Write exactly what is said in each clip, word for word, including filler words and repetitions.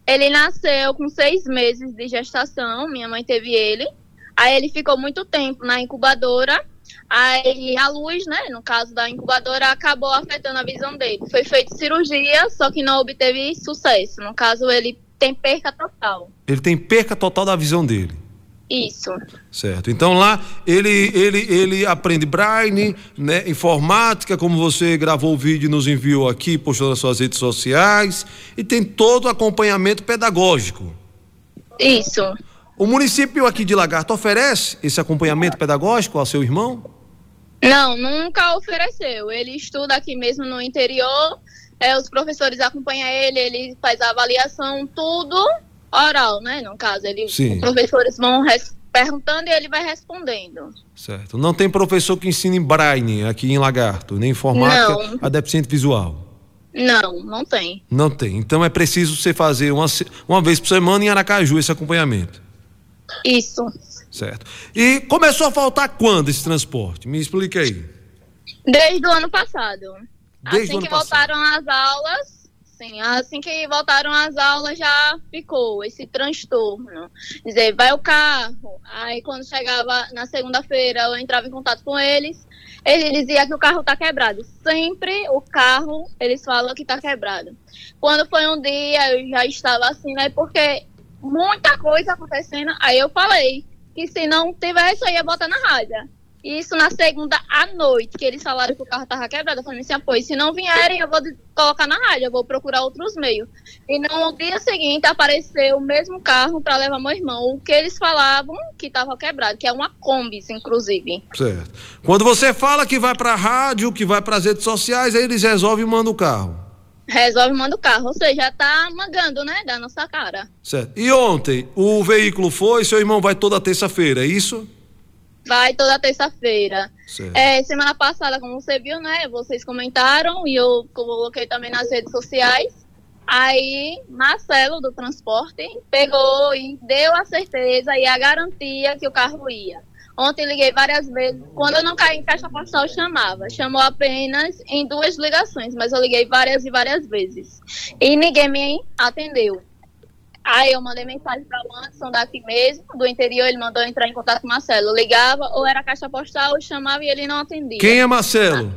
Ele nasceu com seis meses de gestação, minha mãe teve ele. Aí ele ficou muito tempo na incubadora. Aí a luz, né, no caso da incubadora, acabou afetando a visão dele. Foi feita cirurgia, só que não obteve sucesso. No caso, ele tem perca total. Ele tem perca total da visão dele. Isso. Certo. Então lá ele ele ele aprende braille, né, informática, como você gravou o vídeo e nos enviou aqui, postou nas suas redes sociais, e tem todo o acompanhamento pedagógico. Isso. O município aqui de Lagarto oferece esse acompanhamento pedagógico ao seu irmão? Não, nunca ofereceu. Ele estuda aqui mesmo no interior, é, os professores acompanham ele, ele faz a avaliação, tudo oral, né? No caso, ele, os professores vão res, perguntando e ele vai respondendo. Certo. Não tem professor que ensine braille aqui em Lagarto, nem informática não. A deficiente visual? Não, não tem. Não tem. Então é preciso você fazer uma, uma vez por semana em Aracaju esse acompanhamento. Isso. Certo. E começou a faltar quando esse transporte? Me explica aí. Desde o ano passado. Desde assim o ano que passado. voltaram as aulas, sim, assim que voltaram as aulas já ficou esse transtorno. Dizer, vai o carro. Aí quando chegava na segunda-feira eu entrava em contato com eles, ele dizia que o carro tá quebrado. Sempre o carro, eles falam que tá quebrado. Quando foi um dia eu já estava assim, né, porque muita coisa acontecendo, aí eu falei que se não tivesse, eu ia botar na rádio. Isso na segunda à noite, que eles falaram que o carro estava quebrado. Eu falei assim, apoio, se não vierem, eu vou colocar na rádio, eu vou procurar outros meios. E no dia seguinte apareceu o mesmo carro para levar meu irmão, o que eles falavam que estava quebrado, que é uma Kombi, inclusive. Certo. Quando você fala que vai para a rádio, que vai para as redes sociais, aí eles resolvem e mandam o carro. Resolve e manda o carro, ou seja, tá mangando, né, da nossa cara. Certo. E ontem, o veículo foi, seu irmão vai toda terça-feira, é isso? Vai toda terça-feira. É, semana passada, como você viu, né, vocês comentaram e eu coloquei também nas redes sociais. Aí, Marcelo, do transporte, pegou e deu a certeza e a garantia que o carro ia. Ontem liguei várias vezes. Quando eu não caí em caixa postal, eu chamava. Chamou apenas em duas ligações, mas eu liguei várias e várias vezes. E ninguém me atendeu. Aí eu mandei mensagem para o Anderson daqui mesmo, do interior, ele mandou entrar em contato com o Marcelo. Eu ligava, ou era caixa postal, eu chamava e ele não atendia. Quem é Marcelo?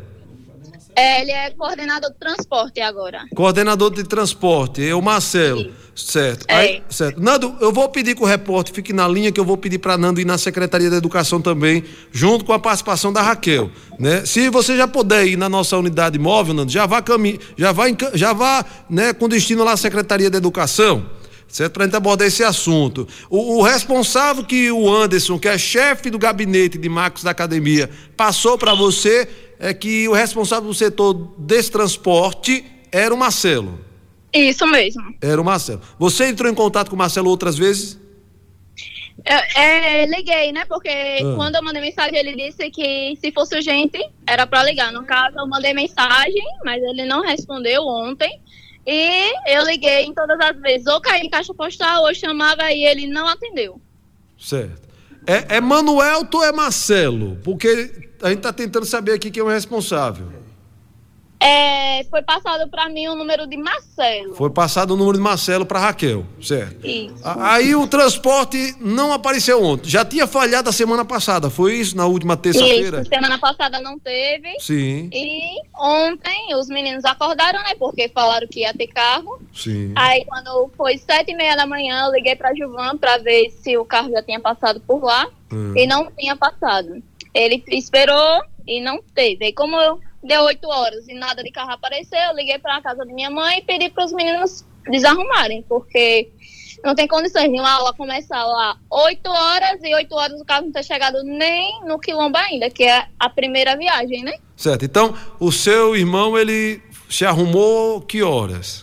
É, ele é coordenador de transporte agora. Coordenador de transporte, é o Marcelo. Sim. Certo. É. Aí, certo. Nando, eu vou pedir que o repórter fique na linha, que eu vou pedir para Nando ir na Secretaria da Educação também, junto com a participação da Raquel, né? Se você já puder ir na nossa unidade móvel, Nando, já vá caminho, já vá, já vá, né, com destino lá à Secretaria da Educação, certo? Para a gente abordar esse assunto. O, o responsável que o Anderson, que é chefe do gabinete de marcos da academia, passou para você é que o responsável do setor desse transporte era o Marcelo. Isso mesmo. Era o Marcelo. Você entrou em contato com o Marcelo outras vezes? Eu, é, liguei, né? Porque ah. quando eu mandei mensagem, ele disse que se fosse urgente, era para ligar. No caso, eu mandei mensagem, mas ele não respondeu ontem. E eu liguei em todas as vezes. Ou caí em caixa postal, ou chamava e ele não atendeu. Certo. É, é Manuel ou é Marcelo? Porque a gente tá tentando saber aqui quem é o responsável. É, foi passado para mim o número de Marcelo. Foi passado o número de Marcelo para Raquel, certo? Isso. Aí o transporte não apareceu ontem. Já tinha falhado a semana passada, foi isso? Na última terça-feira? Isso, semana passada não teve. Sim. E ontem os meninos acordaram, né? Porque falaram que ia ter carro. Sim. Aí quando foi sete e meia da manhã, eu liguei para Gilvan para ver se o carro já tinha passado por lá. Hum. E não tinha passado. Ele esperou e não teve. Aí como eu deu oito horas e nada de carro apareceu, eu liguei para a casa da minha mãe e pedi para os meninos desarrumarem, porque não tem condições de uma aula começar lá oito horas e oito horas o carro não ter chegado nem no quilombo ainda, que é a primeira viagem, né? Certo, então o seu irmão, ele se arrumou que horas?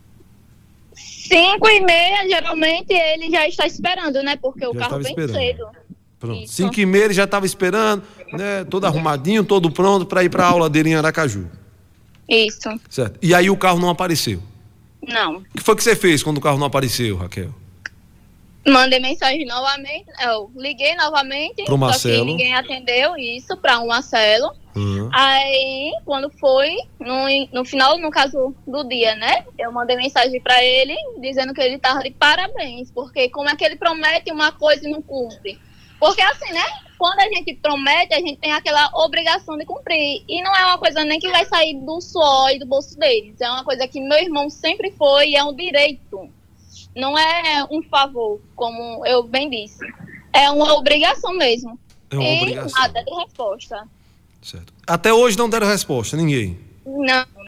Cinco e meia, geralmente ele já está esperando, né? Porque já o carro vem esperando. Cedo. Pronto. Cinco e meia ele já estava esperando, né? Todo arrumadinho, todo pronto para ir para a aula dele em Aracaju. Isso. Certo. E aí o carro não apareceu? Não. O que foi que você fez quando o carro não apareceu, Raquel? Mandei mensagem novamente, eu liguei novamente, pro Marcelo. Só que ninguém atendeu, isso, para o Marcelo. Uhum. Aí, quando foi, no, no final, no caso do dia, né? Eu mandei mensagem pra ele, dizendo que ele tava de parabéns, porque como é que ele promete uma coisa e não cumpre? Porque assim, né? Quando a gente promete, a gente tem aquela obrigação de cumprir. E não é uma coisa nem que vai sair do suor e do bolso deles. É uma coisa que meu irmão sempre foi e é um direito. Não é um favor, como eu bem disse. É uma obrigação mesmo. É uma e obrigação. nada de resposta. Certo. Até hoje não deram resposta, ninguém. Não.